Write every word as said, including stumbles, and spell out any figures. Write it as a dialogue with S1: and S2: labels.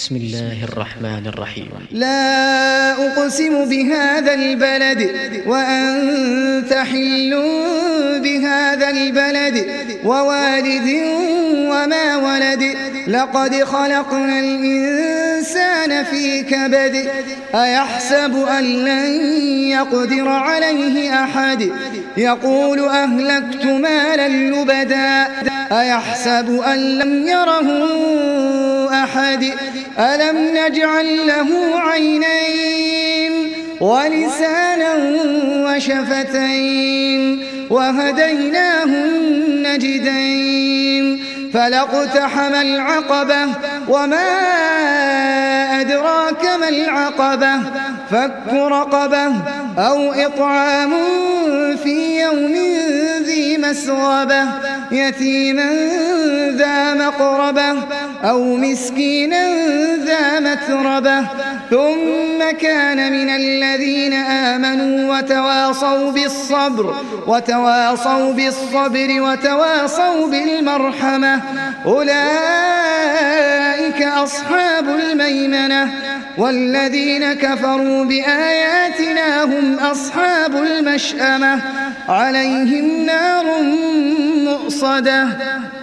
S1: بسم الله الرحمن الرحيم.
S2: لا أقسم بهذا البلد وأنت حل بهذا البلد ووالد وما ولد لقد خلقنا الإنسان في كبد أيحسب أن لن يقدر عليه أحد يقول أهلكت مالا لبدا أيحسب أن لم يره أحد ألم نجعل له عينين ولسانا وشفتين وهديناه النجدين فلاقتحم العقبة وما أدراك ما العقبة فك رقبة أو إطعام في يوم ذي مسغبة يتيما ذا مقربة أو مسكينا ذا متربة ثم كان من الذين آمنوا وتواصوا بالصبر وتواصوا بالصبر وتواصوا بالمرحمة أولئك أصحاب الميمنة والذين كفروا بآياتنا هم أصحاب المشأمة عليهم نار مؤصدة.